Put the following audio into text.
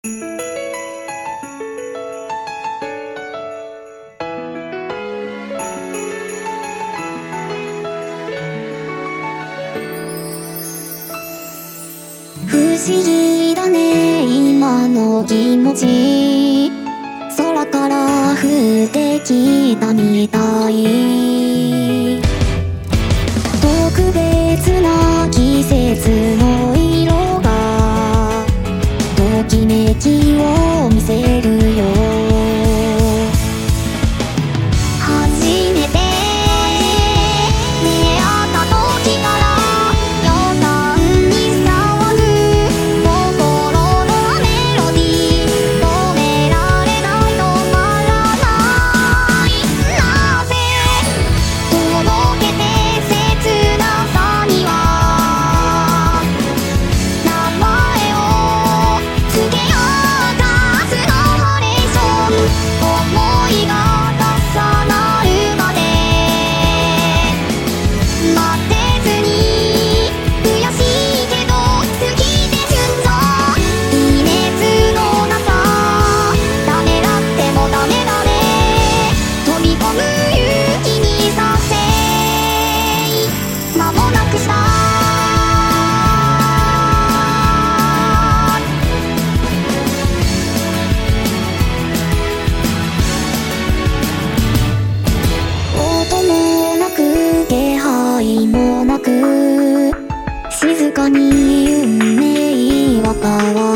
不思議だね今の気持ち、空から降ってきたみたい。特別な季節の色がときめきを見せるよ。初めて出会った時から予算に触る心のメロディー、止められない止まらない。なぜ届けて切なさには名前を付けようか。スノーハレーション思いが重なるまで待ってずに、悔しいけど好きで純情、いい熱の中ためらってもダメだね。飛び込む勇気にさせ間もなくした音もなく気配もなく静かに運命は変わる。